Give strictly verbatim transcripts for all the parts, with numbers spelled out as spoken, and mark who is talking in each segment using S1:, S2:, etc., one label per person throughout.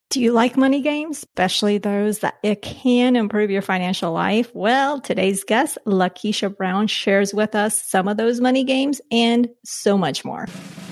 S1: Do you like money games, especially those that it can improve your financial life? Well, today's guest, Lakeisha Brown, shares with us some of those money games and so much more.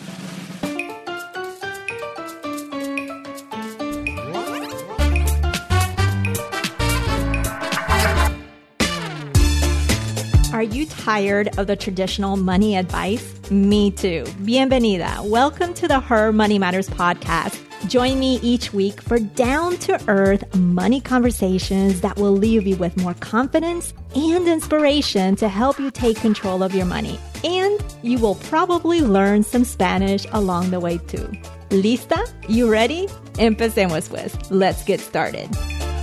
S1: Are you tired of the traditional money advice? Me too. Bienvenida. Welcome to the Her Money Matters podcast. Join me each week for down-to-earth money conversations that will leave you with more confidence and inspiration to help you take control of your money. And you will probably learn some Spanish along the way too. ¿Lista? You ready? Empecemos pues. Let's get started.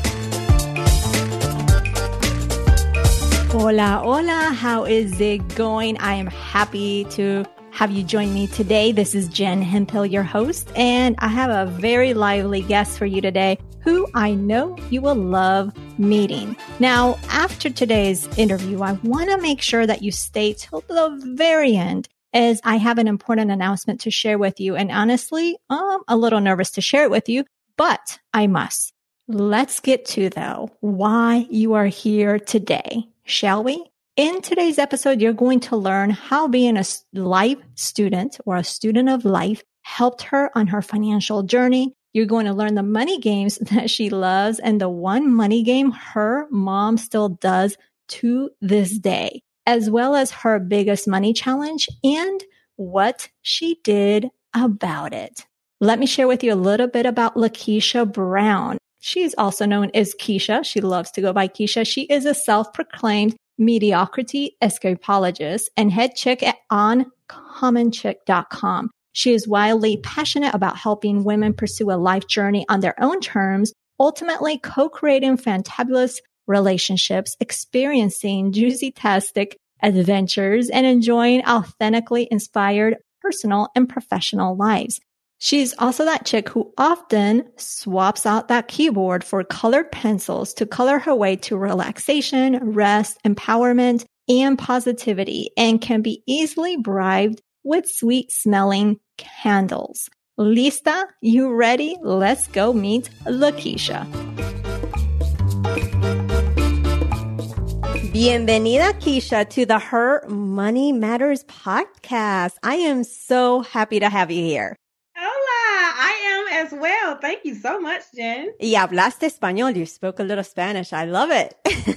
S1: Hola, hola. How is it going? I am happy to have you join me today. This is Jen Hemphill, your host, and I have a very lively guest for you today who I know you will love meeting. Now, after today's interview, I want to make sure that you stay till the very end as I have an important announcement to share with you. And honestly, I'm a little nervous to share it with you, but I must. Let's get to, though, why you are here today, shall we? In today's episode, you're going to learn how being a life student or a student of life helped her on her financial journey. You're going to learn the money games that she loves and the one money game her mom still does to this day, as well as her biggest money challenge and what she did about it. Let me share with you a little bit about Lakeisha Brown. She's also known as Keisha. She loves to go by Keisha. She is a self-proclaimed mediocrity escapologist and head chick at uncommon chick dot com. She is wildly passionate about helping women pursue a life journey on their own terms, ultimately co-creating fantabulous relationships, experiencing juicy-tastic adventures, and enjoying authentically inspired personal and professional lives. She's also that chick who often swaps out that keyboard for colored pencils to color her way to relaxation, rest, empowerment, and positivity, and can be easily bribed with sweet-smelling candles. Lista? You ready? Let's go meet Lakeisha. Bienvenida, Keisha, to the Her Money Matters podcast. I am so happy to have you here.
S2: I am as well. Thank you so much, Jen.
S1: Y hablaste español. You spoke a little Spanish. I love it.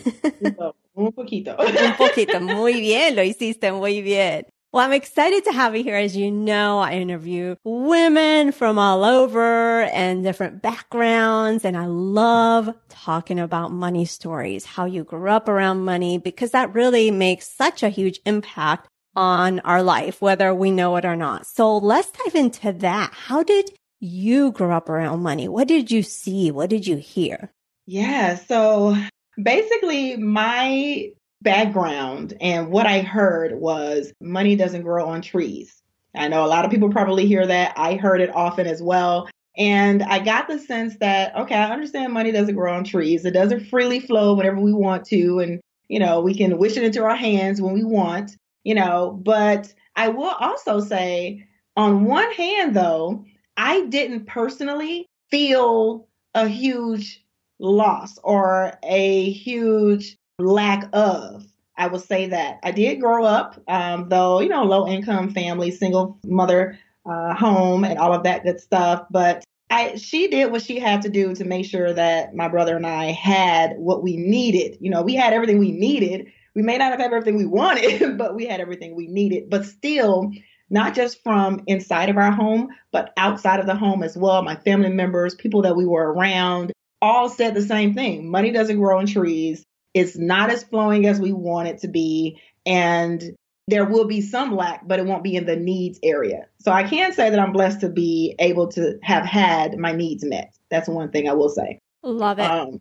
S2: Un poquito.
S1: Un poquito. Muy bien. Lo hiciste muy bien. Well, I'm excited to have you here. As you know, I interview women from all over and different backgrounds. And I love talking about money stories, how you grew up around money, because that really makes such a huge impact on our life, whether we know it or not. So let's dive into that. How did you grow up around money? What did you see? What did you hear?
S2: Yeah, so basically my background and what I heard was money doesn't grow on trees. I know a lot of people probably hear that. I heard it often as well. And I got the sense that, okay, I understand money doesn't grow on trees. It doesn't freely flow whenever we want to. And, you know, we can wish it into our hands when we want. You know, but I will also say on one hand, though, I didn't personally feel a huge loss or a huge lack of. I will say that I did grow up, um, though, you know, low income family, single mother uh, home and all of that good stuff. But I, she did what she had to do to make sure that my brother and I had what we needed. You know, we had everything we needed. We may not have had everything we wanted, but we had everything we needed. But still, not just from inside of our home, but outside of the home as well. My family members, people that we were around, all said the same thing. Money doesn't grow on trees. It's not as flowing as we want it to be. And there will be some lack, but it won't be in the needs area. So I can say that I'm blessed to be able to have had my needs met. That's one thing I will say.
S1: Love it. Um,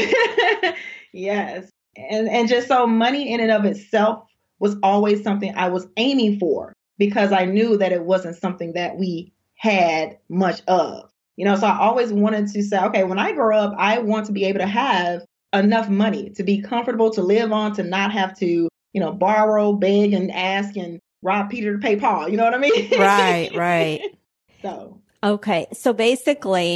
S2: yes. And and just so money in and of itself was always something I was aiming for because I knew that it wasn't something that we had much of. You know, so I always wanted to say, okay, when I grow up, I want to be able to have enough money to be comfortable, to live on, to not have to, you know, borrow, beg and ask and rob Peter to pay Paul. You know what I mean?
S1: Right, right.
S2: So,
S1: okay. So basically,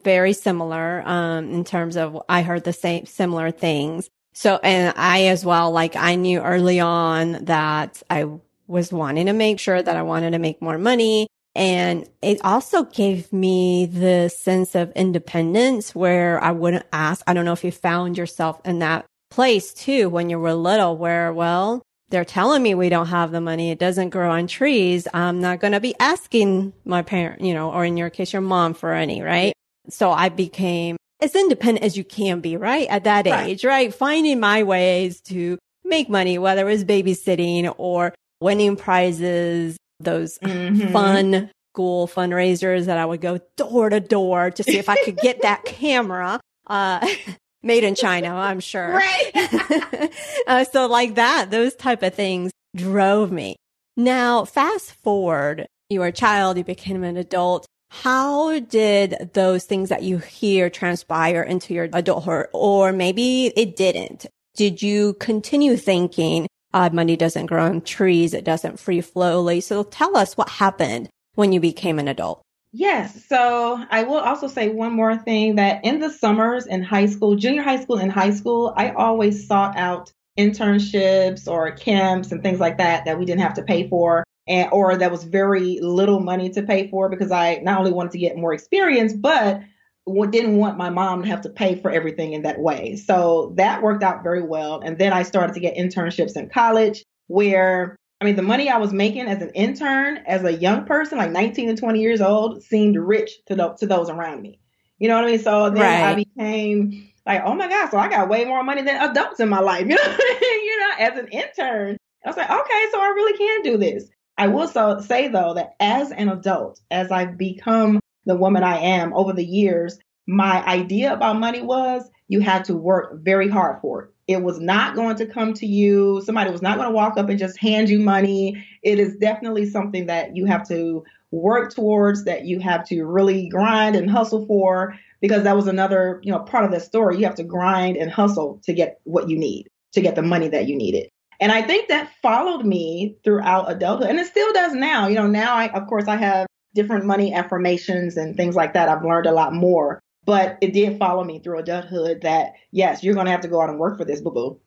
S1: very similar, um, in terms of I heard the same similar things. So, and I as well, like I knew early on that I was wanting to make sure that I wanted to make more money. And it also gave me the sense of independence where I wouldn't ask. I don't know if you found yourself in that place too when you were little where, well, they're telling me we don't have the money. It doesn't grow on trees. I'm not going to be asking my parent, you know, or in your case, your mom for any, right? So I became as independent as you can be, right? At that
S2: Right.
S1: age, right? Finding my ways to make money, whether it was babysitting or winning prizes, those
S2: Mhm.
S1: fun school fundraisers that I would go door to door to see if I could get that camera, uh, made in China, I'm sure.
S2: Right.
S1: uh, so like that, those type of things drove me. Now, fast forward, you were a child, you became an adult. How did those things that you hear transpire into your adulthood? Or maybe it didn't. Did you continue thinking, uh, money doesn't grow on trees, it doesn't free flow? So tell us what happened when you became an adult.
S2: Yes. So I will also say one more thing that in the summers in high school, junior high school and high school, I always sought out internships or camps and things like that that we didn't have to pay for. And, or that was very little money to pay for because I not only wanted to get more experience, but didn't want my mom to have to pay for everything in that way. So that worked out very well. And then I started to get internships in college where, I mean, the money I was making as an intern, as a young person, like nineteen and twenty years old, seemed rich to, the, to those around me. You know what I mean? So then
S1: Right.
S2: I became like, oh my God, so I got way more money than adults in my life, you know, you know, as an intern. I was like, okay, so I really can do this. I will so say, though, that as an adult, as I've become the woman I am over the years, my idea about money was you had to work very hard for it. It was not going to come to you. Somebody was not going to walk up and just hand you money. It is definitely something that you have to work towards, that you have to really grind and hustle for, because that was another, you know, part of the story. You have to grind and hustle to get what you need, to get the money that you needed. And I think that followed me throughout adulthood, and it still does now. You know, now, I, of course, I have different money affirmations and things like that. I've learned a lot more, but it did follow me through adulthood that, yes, you're going to have to go out and work for this, boo-boo.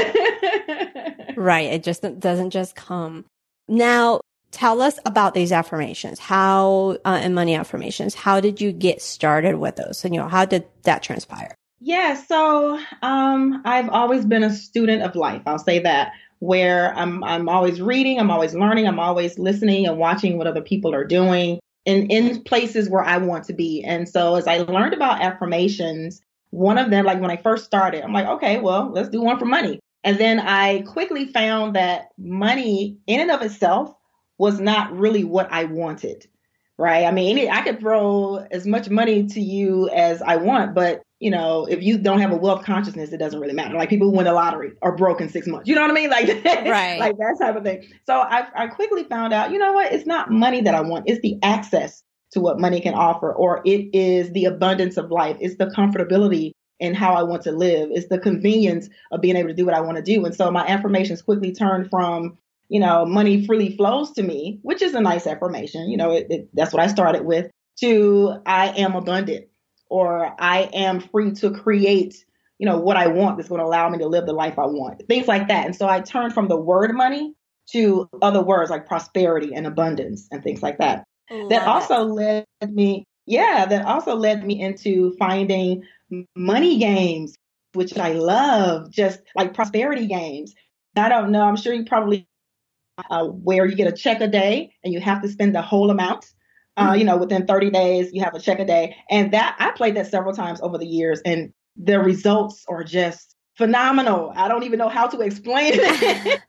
S1: Right. It just doesn't just come. Now, tell us about these affirmations. How, uh, and money affirmations, how did you get started with those? And, you know, how did that transpire?
S2: Yeah, so um, I've always been a student of life. I'll say that, where I'm I'm always reading, I'm always learning, I'm always listening and watching what other people are doing in, in places where I want to be. And so as I learned about affirmations, one of them, like when I first started, I'm like, okay, well, let's do one for money. And then I quickly found that money in and of itself was not really what I wanted, right? I mean, I could throw as much money to you as I want, but you know, if you don't have a wealth consciousness, it doesn't really matter. Like people who win the lottery are broke in six months. You know what I mean? Like,
S1: Right.
S2: like that type of thing. So I, I quickly found out, you know what? It's not money that I want. It's the access to what money can offer, or it is the abundance of life. It's the comfortability in how I want to live. It's the convenience of being able to do what I want to do. And so my affirmations quickly turned from, you know, money freely flows to me, which is a nice affirmation. You know, it, it, that's what I started with, to I am abundant. Or I am free to create, you know, what I want that's going to allow me to live the life I want. Things like that. And so I turned from the word money to other words like prosperity and abundance and things like that.
S1: Love
S2: that also
S1: it.
S2: led me, yeah, that also led me into finding money games, which I love, just like prosperity games. I don't know. I'm sure you probably uh, where you get a check a day and you have to spend the whole amount. Uh, you know, within thirty days, you have a check a day. And that I played that several times over the years, and the results are just phenomenal. I don't even know how to explain it.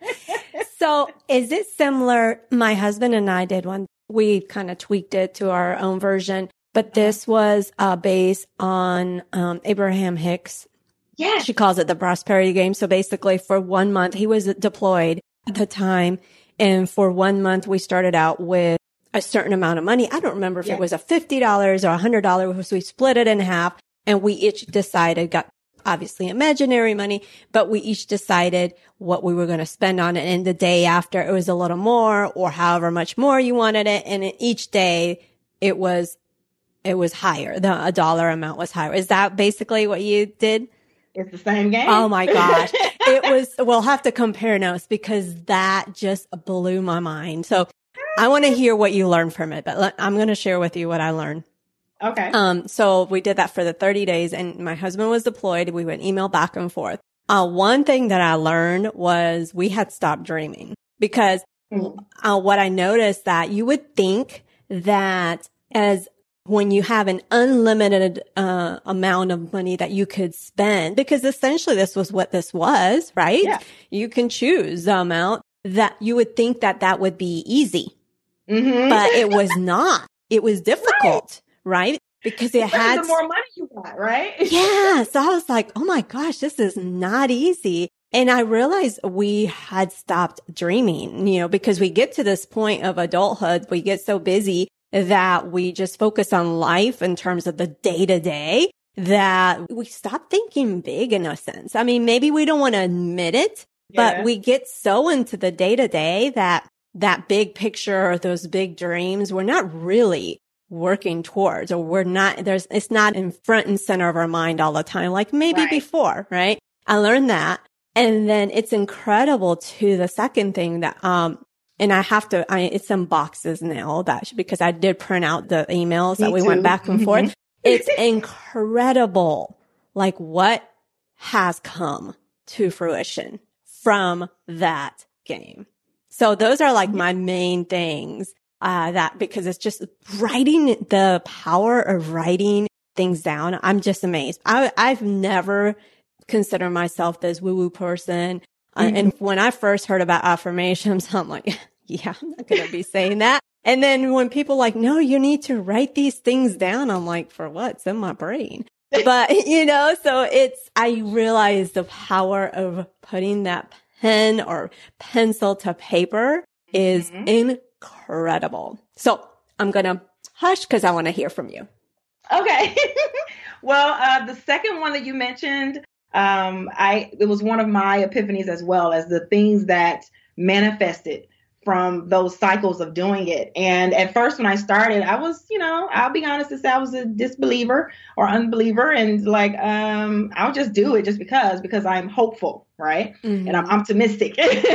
S1: So is it similar? My husband and I did one. We kind of tweaked it to our own version, but this was uh, based on um, Abraham Hicks.
S2: Yes.
S1: She calls it the prosperity game. So basically for one month, he was deployed at the time. And for one month, we started out with a certain amount of money. I don't remember if
S2: Yeah.
S1: it was a fifty dollars or a one hundred dollars. So we split it in half and we each decided, got obviously imaginary money, but we each decided what we were going to spend on it. And the day after it was a little more or however much more you wanted it. And in each day it was it was higher. The a dollar amount was higher. Is that basically what you did?
S2: It's the same game.
S1: Oh my gosh. It was, we'll have to compare notes because that just blew my mind. So I want to hear what you learned from it, but let, I'm going to share with you what I learned.
S2: Okay.
S1: Um, so we did that for the thirty days and my husband was deployed. We would email back and forth. Uh, one thing that I learned was we had stopped dreaming because mm. uh, what I noticed that you would think that as when you have an unlimited uh, amount of money that you could spend, because essentially this was what this was, right?
S2: Yeah.
S1: You can choose the amount that you would think that that would be easy,
S2: mm-hmm.
S1: but it was not. It was difficult, right? right? Because it
S2: Especially
S1: had
S2: the more money you got, right?
S1: Yeah. So I was like, oh my gosh, this is not easy. And I realized we had stopped dreaming, you know, because we get to this point of adulthood, we get so busy that we just focus on life in terms of the day to day that we stop thinking big in a sense. I mean, maybe we don't want to admit it,
S2: yeah.
S1: but we get so into the day to day that that big picture or those big dreams, we're not really working towards, or we're not, there's, it's not in front and center of our mind all the time, like maybe
S2: right.
S1: before, right? I learned that. And then it's incredible to the second thing that, um, and I have to, I, it's in boxes now that, because I did print out the emails
S2: Me
S1: that we
S2: too.
S1: went back and forth. It's incredible, like what has come to fruition from that game. So those are like my main things, uh, that because it's just writing, the power of writing things down. I'm just amazed. I, I've never considered myself this woo-woo person. Uh, mm-hmm. And when I first heard about affirmations, I'm like, yeah, I'm not going to be saying that. And then when people are like, no, you need to write these things down. I'm like, for what? It's in my brain. But, you know, so it's, I realize the power of putting that pen or pencil to paper is mm-hmm. incredible. So I'm going to hush because I want to hear from you.
S2: Okay. Well, uh, the second one that you mentioned, um, I, it was one of my epiphanies as well as the things that manifested from those cycles of doing it. And at first, when I started, I was, you know, I'll be honest and say I was a disbeliever or unbeliever. And like, um, I'll just do it just because, because I'm hopeful, right? Mm-hmm. And I'm optimistic.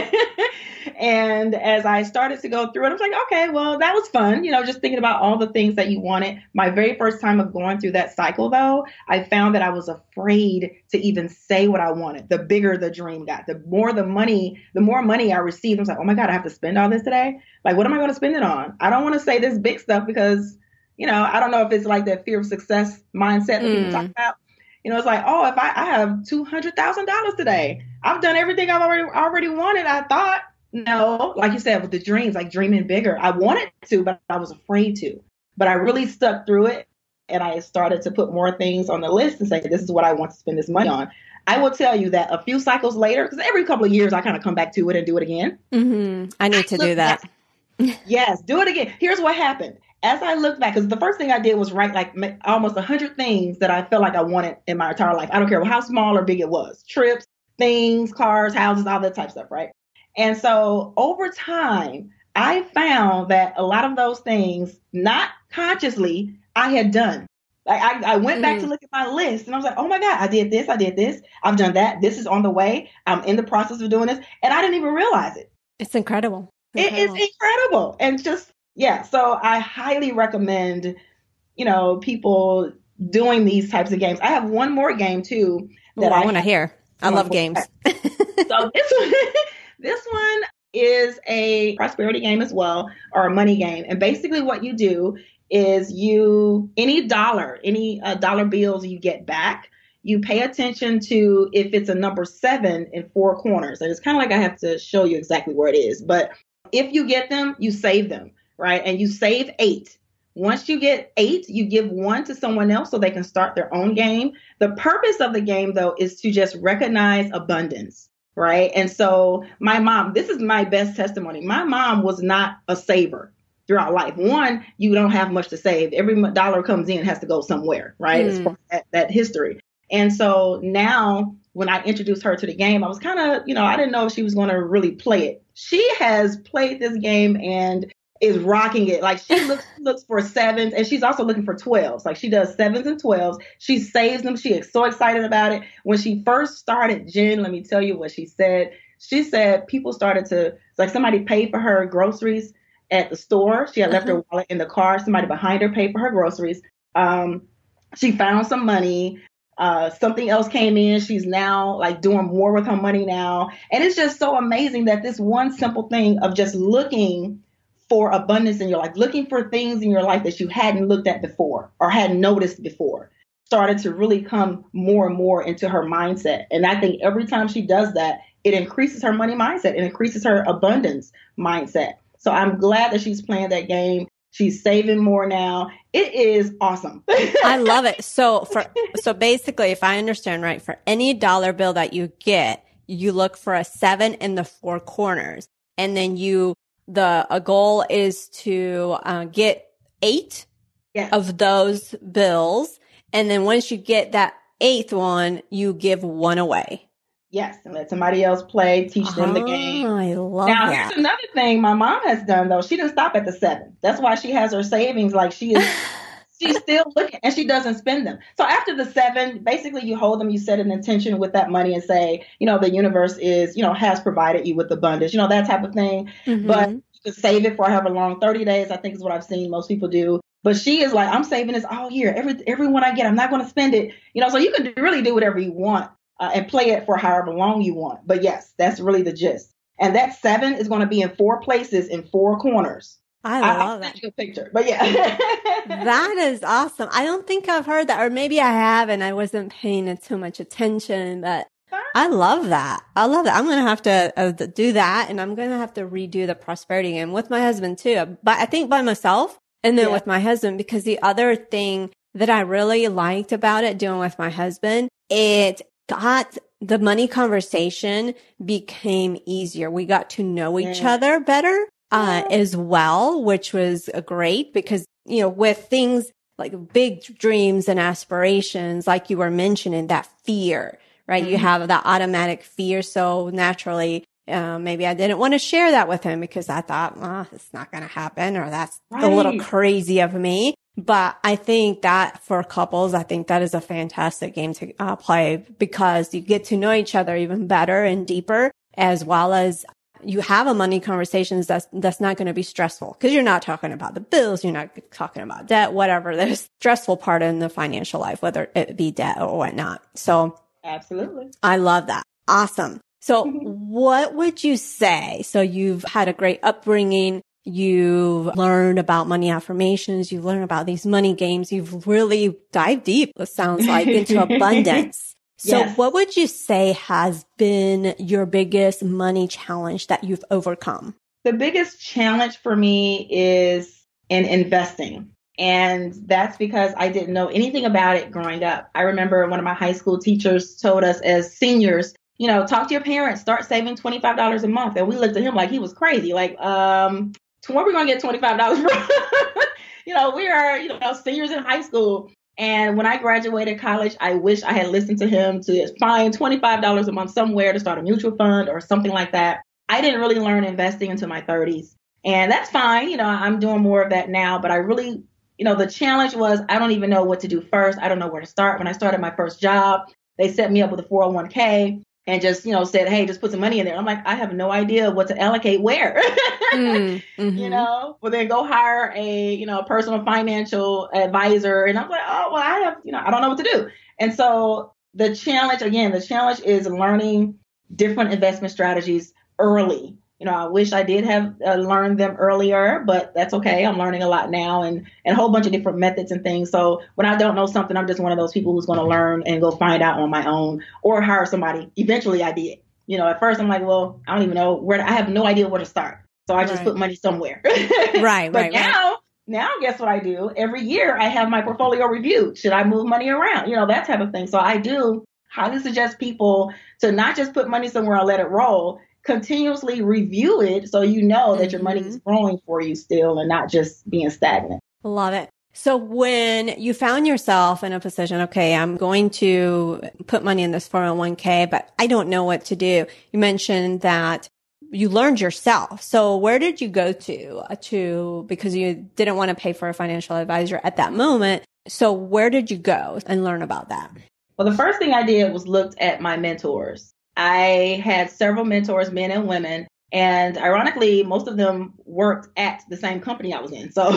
S2: And as I started to go through it, I was like, okay, well, that was fun. You know, just thinking about all the things that you wanted. My very first time of going through that cycle, though, I found that I was afraid to even say what I wanted. The bigger the dream got, the more the money, the more money I received. I was like, oh my God, I have to spend all this today. Like, what am I going to spend it on? I don't want to say this big stuff because, you know, I don't know if it's like that fear of success mindset that mm. people talk about. You know, it's like, oh, if I, I have two hundred thousand dollars today, I've done everything I've already already wanted, I thought. No, like you said, with the dreams, like dreaming bigger. I wanted to, but I was afraid to. But I really stuck through it. And I started to put more things on the list and say, this is what I want to spend this money on. I will tell you that a few cycles later, because every couple of years, I kind of come back to it and do it again.
S1: Mm-hmm. I need to do that.
S2: Back, yes, do it again. Here's what happened. As I looked back, because the first thing I did was write like almost one hundred things that I felt like I wanted in my entire life. I don't care how small or big it was. Trips, things, cars, houses, all that type of stuff, right? And so over time, I found that a lot of those things, not consciously, I had done. Like I, I went back mm. to look at my list and I was like, oh my God, I did this, I did this, I've done that. This is on the way. I'm in the process of doing this. And I didn't even realize it.
S1: It's incredible.
S2: It's incredible. It is incredible. And just, yeah. So I highly recommend, you know, people doing these types of games. I have one more game too. That
S1: Ooh, I,
S2: I
S1: want to hear. I love games.
S2: So this one, this one is a prosperity game as well, or a money game. And basically what you do is you, any dollar, any uh, dollar bills you get back, you pay attention to if it's a number seven in four corners. And it's kind of like I have to show you exactly where it is. But if you get them, you save them, right? And you save eight. Once you get eight, you give one to someone else so they can start their own game. The purpose of the game, though, is to just recognize abundance. Right. And so my mom, this is my best testimony. My mom was not a saver throughout life. One, you don't have much to save. Every dollar comes in has to go somewhere. Right. Mm. As far as that, that history. And so now when I introduced her to the game, I was kind of, you know, I didn't know if she was going to really play it. She has played this game and is rocking it. Like she looks looks for sevens, and she's also looking for twelves. Like she does sevens and twelves. She saves them. She is so excited about it. When she first started, Jen, let me tell you what she said. She said people started to, like somebody paid for her groceries at the store. She had left uh-huh. her wallet in the car. Somebody behind her paid for her groceries. Um, she found some money. Uh, something else came in. She's now like doing more with her money now. And it's just so amazing that this one simple thing of just looking for abundance in your life, looking for things in your life that you hadn't looked at before or hadn't noticed before, started to really come more and more into her mindset. And I think every time she does that, it increases her money mindset. It increases her abundance mindset. So I'm glad that she's playing that game. She's saving more now. It is awesome.
S3: I love it. So for so basically, if I understand right, for any dollar bill that you get, you look for a seven in the four corners, and then you the a goal is to uh, get eight
S2: yes.
S3: of those bills, and then once you get that eighth one, you give one away.
S2: Yes, and let somebody else play, teach them the game.
S3: I love
S2: now,
S3: that.
S2: Now, here's another thing my mom has done, though. She didn't stop at the seven. That's why she has her savings. Like, she is, she's still looking, and she doesn't spend them. So after the seven, basically, you hold them, you set an intention with that money and say, you know, the universe is, you know, has provided you with abundance, you know, that type of thing.
S3: Mm-hmm.
S2: But you can save it for however long, thirty days, I think is what I've seen most people do. But she is like, I'm saving this all year. Every, every one I get, I'm not going to spend it. You know, so you can really do whatever you want. Uh, and play it for however long you want. But yes, that's really the gist. And that seven is going to be in four places in four corners.
S3: I love
S2: I'll
S3: that.
S2: send you a picture. But yeah.
S3: That is awesome. I don't think I've heard that, or maybe I have and I wasn't paying it too much attention, but I love that. I love that. I'm going to have to uh, do that, and I'm going to have to redo the prosperity game with my husband too. But I think by myself and then yeah. with my husband, because the other thing that I really liked about it doing with my husband, it got the money conversation became easier. We got to know each yeah. other better uh, yeah. as well, which was uh, great because, you know, with things like big dreams and aspirations, like you were mentioning, that fear, right? Mm-hmm. You have that automatic fear. So naturally, uh, maybe I didn't want to share that with him because I thought, well, it's not going to happen, or that's right. a little crazy of me. But I think that for couples, I think that is a fantastic game to uh, play because you get to know each other even better and deeper, as well as you have a money conversations that's, that's not going to be stressful because you're not talking about the bills. You're not talking about debt, whatever. There's stressful part in the financial life, whether it be debt or whatnot. So
S2: absolutely.
S3: I love that. Awesome. So what would you say? So you've had a great upbringing. You've learned about money affirmations. You've learned about these money games. You've really dived deep, it sounds like, into abundance. So yes. what would you say has been your biggest money challenge that you've overcome?
S2: The biggest challenge for me is in investing. And that's because I didn't know anything about it growing up. I remember one of my high school teachers told us as seniors, you know, talk to your parents, start saving twenty-five dollars a month. And we looked at him like he was crazy. Like, um, where are we going to get twenty-five dollars from? You know, we are, you know, seniors in high school. And when I graduated college, I wish I had listened to him to find twenty-five dollars a month somewhere to start a mutual fund or something like that. I didn't really learn investing until my thirties. And that's fine. You know, I'm doing more of that now. But I really, you know, the challenge was I don't even know what to do first. I don't know where to start. When I started my first job, they set me up with a four oh one k. And just, you know, said, hey, just put some money in there. I'm like, I have no idea what to allocate where, mm, mm-hmm. you know, well, then go hire a, you know, a personal financial advisor. And I'm like, oh, well, I have, you know, I don't know what to do. And so the challenge, again, the challenge is learning different investment strategies early. You know, I wish I did have uh, learned them earlier, but that's okay. I'm learning a lot now and, and a whole bunch of different methods and things. So when I don't know something, I'm just one of those people who's going to learn and go find out on my own or hire somebody. Eventually I did. You know, at first I'm like, well, I don't even know where, to, I have no idea where to start. So I just right. put money somewhere.
S3: Right,
S2: but
S3: right,
S2: now,
S3: right.
S2: now guess what I do? Every year I have my portfolio reviewed. Should I move money around? You know, that type of thing. So I do highly suggest people to not just put money somewhere and let it roll. Continuously review it so you know that mm-hmm. your money is growing for you still and not just being stagnant.
S3: Love it. So when you found yourself in a position, okay, I'm going to put money in this four oh one k, but I don't know what to do. You mentioned that you learned yourself. So where did you go to, uh, to, because you didn't want to pay for a financial advisor at that moment. So where did you go and learn about that?
S2: Well, the first thing I did was looked at my mentors. I had several mentors, men and women, and ironically, most of them worked at the same company I was in. So,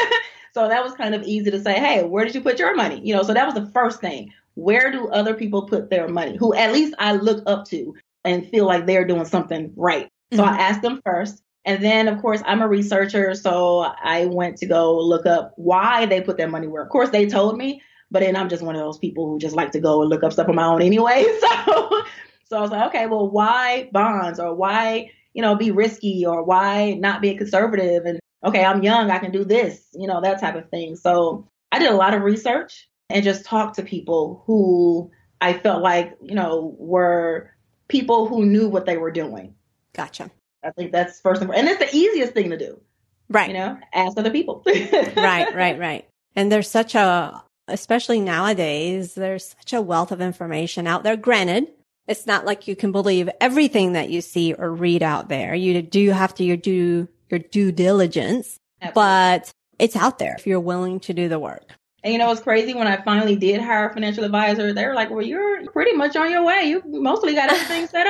S2: so that was kind of easy to say, hey, where did you put your money? You know, so that was the first thing. Where do other people put their money? Who at least I look up to and feel like they're doing something right. So mm-hmm. I asked them first. And then, of course, I'm a researcher. So I went to go look up why they put their money where. Of course, they told me. But then I'm just one of those people who just like to go and look up stuff on my own anyway. So, so I was like, okay, well, why bonds, or why, you know, be risky, or why not be a conservative? And okay, I'm young, I can do this, you know, that type of thing. So I did a lot of research and just talked to people who I felt like, you know, were people who knew what they were doing.
S3: Gotcha.
S2: I think that's first and foremost. And it's the easiest thing to do.
S3: Right.
S2: You know, ask other people.
S3: Right, right, right. And there's such a, especially nowadays, there's such a wealth of information out there. Granted, it's not like you can believe everything that you see or read out there. You do have to your do your due diligence, Absolutely. But it's out there if you're willing to do the work.
S2: And you know, it's crazy. When I finally did hire a financial advisor, they were like, well, you're pretty much on your way. You mostly got everything set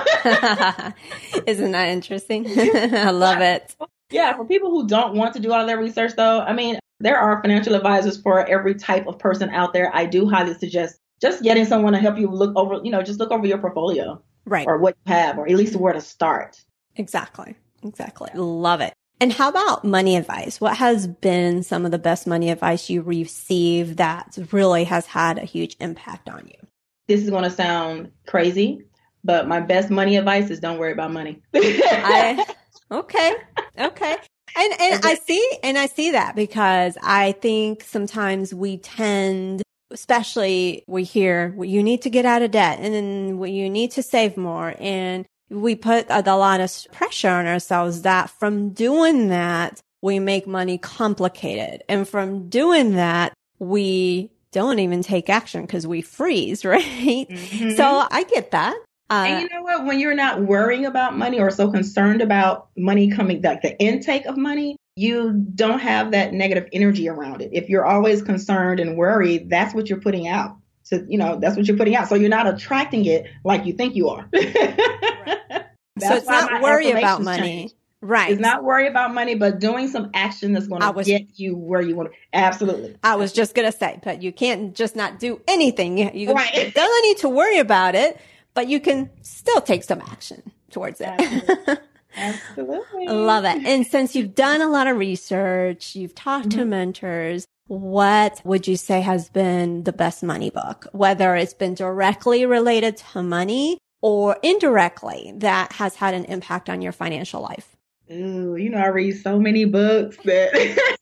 S2: up.
S3: Isn't that interesting? I love it.
S2: Yeah. For people who don't want to do all of their research, though, I mean, there are financial advisors for every type of person out there. I do highly suggest just getting someone to help you look over, you know, just look over your portfolio.
S3: Right.
S2: Or what you have, or at least where to start.
S3: Exactly. Exactly. Love it. And how about money advice? What has been some of the best money advice you received that really has had a huge impact on you?
S2: This is going to sound crazy, but my best money advice is don't worry about money.
S3: I, okay. Okay. And and I see and I see that because I think sometimes we tend, especially we hear well, you need to get out of debt, and then well, you need to save more, and we put a, a lot of pressure on ourselves that from doing that we make money complicated, and from doing that we don't even take action because we freeze, right? Mm-hmm. So I get that. Uh,
S2: and you know what? When you're not worrying about money or so concerned about money coming, like the intake of money, you don't have that negative energy around it. If you're always concerned and worried, that's what you're putting out. So, you know, that's what you're putting out. So you're not attracting it like you think you are.
S3: Right. So it's not worry about money.
S2: Change.
S3: Right.
S2: It's not worry about money, but doing some action that's going to was, get you where you want to. Absolutely.
S3: I was just going to say, but you can't just not do anything. You, you right. don't need to worry about it. But you can still take some action towards it.
S2: Absolutely. Absolutely.
S3: Love it. And since you've done a lot of research, you've talked mm-hmm. to mentors, what would you say has been the best money book? Whether it's been directly related to money or indirectly that has had an impact on your financial life?
S2: Ooh, you know, I read so many books that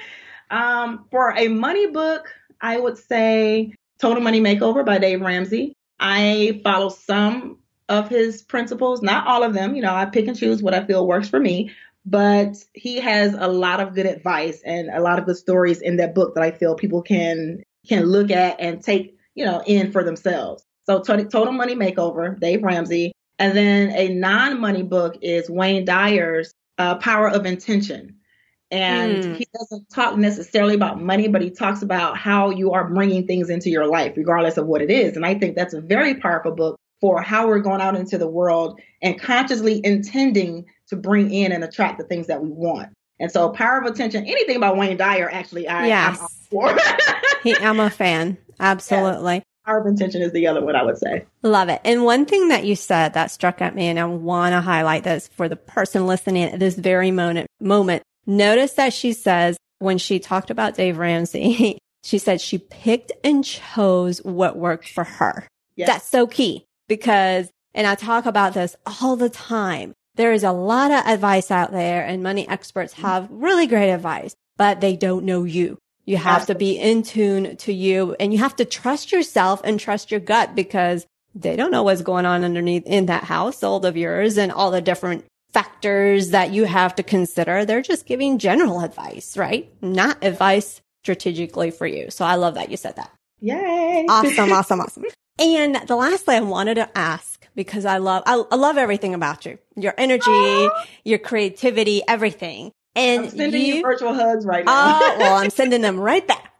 S2: um, for a money book, I would say Total Money Makeover by Dave Ramsey. I follow some of his principles, not all of them. You know, I pick and choose what I feel works for me, but he has a lot of good advice and a lot of good stories in that book that I feel people can can look at and take, you know, in for themselves. So Total Money Makeover, Dave Ramsey. And then a non-money book is Wayne Dyer's uh, Power of Intention. And mm. he doesn't talk necessarily about money, but he talks about how you are bringing things into your life, regardless of what it is. And I think that's a very powerful book for how we're going out into the world and consciously intending to bring in and attract the things that we want. And so Power of Attention, anything about Wayne Dyer, actually, I,
S3: yes.
S2: I'm up for.
S3: he, I'm a fan. Absolutely.
S2: Yes. Power of Intention is the other one, I would say.
S3: Love it. And one thing that you said that struck at me, and I want to highlight this for the person listening at this very moment, moment. Notice that she says, when she talked about Dave Ramsey, she said she picked and chose what worked for her. Yes. That's so key because, and I talk about this all the time, there is a lot of advice out there and money experts have really great advice, but they don't know you. You have Absolutely. to be in tune to you and you have to trust yourself and trust your gut because they don't know what's going on underneath in that household of yours and all the different factors that you have to consider. They're just giving general advice, right? Not advice strategically for you. So I love that you said that.
S2: Yay.
S3: Awesome, awesome, awesome. And the last thing I wanted to ask, because I love, I, I love everything about you, your energy, oh. your creativity, everything. And
S2: I'm sending
S3: you,
S2: you virtual hugs right now.
S3: Oh, well, I'm sending them right back.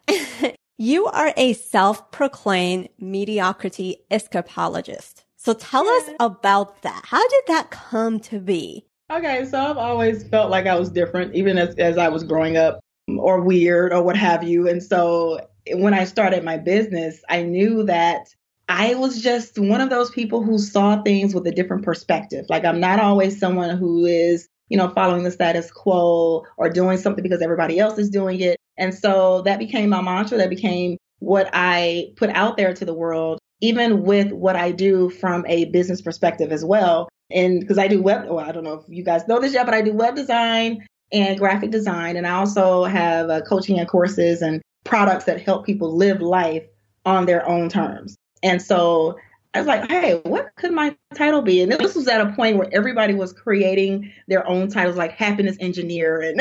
S3: You are a self-proclaimed mediocrity escapologist. So tell yeah. us about that. How did that come to be?
S2: Okay, so I've always felt like I was different, even as, as I was growing up, or weird or what have you. And so when I started my business, I knew that I was just one of those people who saw things with a different perspective. Like I'm not always someone who is, you know, following the status quo or doing something because everybody else is doing it. And so that became my mantra. That became what I put out there to the world, even with what I do from a business perspective as well. And because I do web, well, I don't know if you guys know this yet, but I do web design and graphic design. And I also have uh, coaching and courses and products that help people live life on their own terms. And so I was like, hey, what could my title be? And this was at a point where everybody was creating their own titles, like happiness engineer and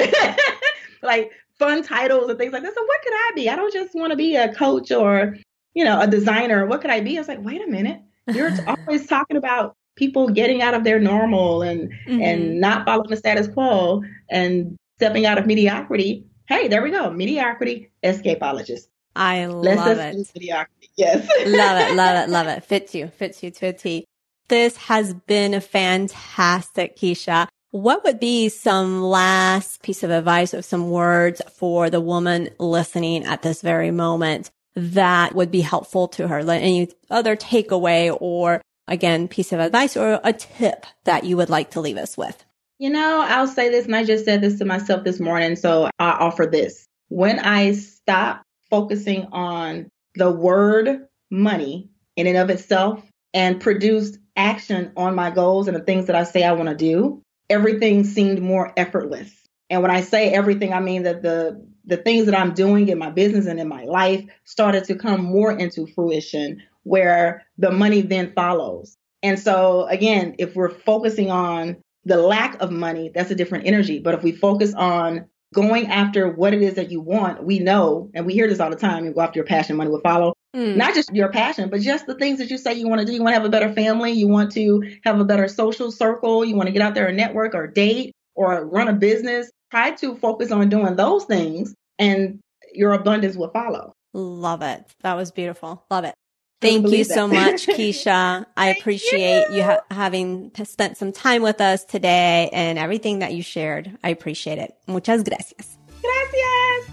S2: like fun titles and things like that. So what could I be? I don't just want to be a coach or, you know, a designer. What could I be? I was like, wait a minute. You're always talking about people getting out of their normal and mm-hmm. and not following the status quo and stepping out of mediocrity. Hey, there we go. Mediocrity escapologist.
S3: I Let's love it.
S2: Mediocrity. Yes.
S3: Love it. Love it. Love it. Fits you. Fits you to a T. This has been fantastic, Keisha. What would be some last piece of advice or some words for the woman listening at this very moment that would be helpful to her? Any other takeaway or, again, piece of advice or a tip that you would like to leave us with?
S2: You know, I'll say this, and I just said this to myself this morning, so I offer this. When I stop focusing on the word money in and of itself and produce action on my goals and the things that I say I want to do, everything seemed more effortless. And when I say everything, I mean that the the things that I'm doing in my business and in my life started to come more into fruition, where the money then follows. And so, again, if we're focusing on the lack of money, that's a different energy. But if we focus on going after what it is that you want, we know, and we hear this all the time, you go after your passion, money will follow. Mm. Not just your passion, but just the things that you say you want to do. You want to have a better family. You want to have a better social circle. You want to get out there and network or date or run a business. Try to focus on doing those things and your abundance will follow.
S3: Love it. That was beautiful. Love it. Thank you so much, Keisha. I appreciate you, you ha- having spent some time with us today and everything that you shared. I appreciate it. Muchas gracias.
S2: Gracias.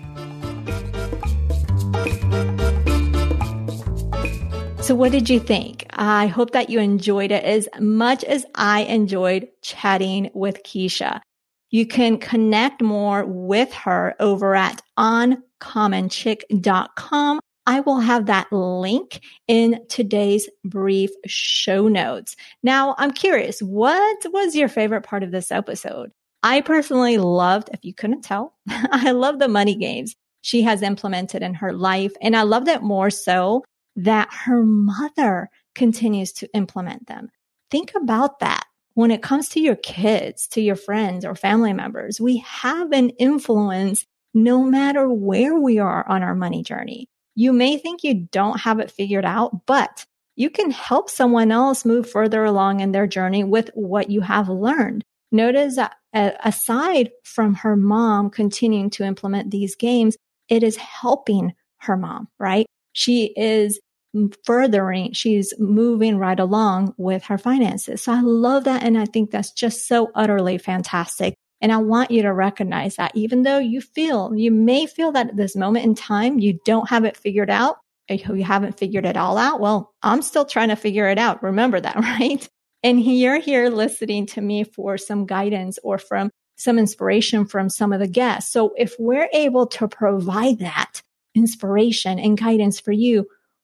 S1: So what did you think? I hope that you enjoyed it as much as I enjoyed chatting with Keisha. You can connect more with her over at uncommon chick dot com. I will have that link in today's brief show notes. Now, I'm curious, what was your favorite part of this episode? I personally loved, if you couldn't tell, I love the money games she has implemented in her life. And I loved it more so that her mother continues to implement them. Think about that. When it comes to your kids, to your friends or family members, we have an influence no matter where we are on our money journey. You may think you don't have it figured out, but you can help someone else move further along in their journey with what you have learned. Notice that uh, aside from her mom continuing to implement these games, it is helping her mom, right? She is furthering, she's moving right along with her finances. So I love that. And I think that's just so utterly fantastic. And I want you to recognize that even though you feel, you may feel that at this moment in time, you don't have it figured out, you haven't figured it all out. Well, I'm still trying to figure it out. Remember that, right? And you're here listening to me for some guidance or from some inspiration from some of the guests. So if we're able to provide that inspiration and guidance for you,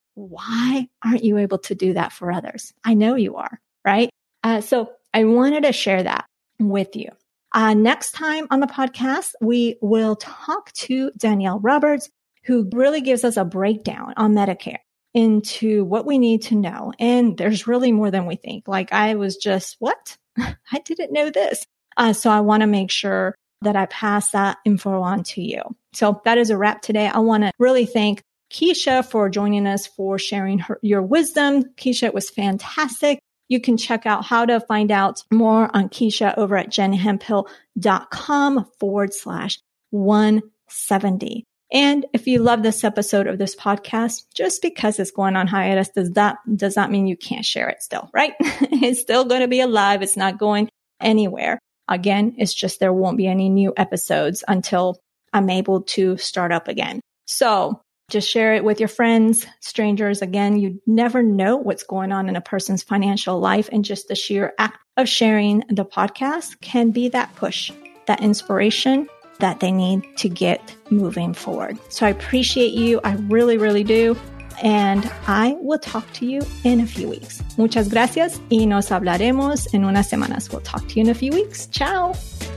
S1: why aren't you able to do that for others? I know you are, right? Uh, so I wanted to share that with you. Uh, next time on the podcast, we will talk to Danielle Roberts, who really gives us a breakdown on Medicare into what we need to know. And there's really more than we think. Like I was just, what? I didn't know this. Uh, so I want to make sure that I pass that info on to you. So that is a wrap today. I want to really thank Keisha for joining us, for sharing her, your wisdom. Keisha, it was fantastic. You can check out how to find out more on Keisha over at jenhemphill.com forward slash 170. And if you love this episode of this podcast, just because it's going on hiatus does that does not mean you can't share it still, right? It's still going to be alive. It's not going anywhere. Again, it's just there won't be any new episodes until I'm able to start up again. So just share it with your friends, strangers. Again, you never know what's going on in a person's financial life, and just the sheer act of sharing the podcast can be that push, that inspiration that they need to get moving forward. So I appreciate you. I really, really do. And I will talk to you in a few weeks. Muchas gracias y nos hablaremos en unas semanas. We'll talk to you in a few weeks. Ciao.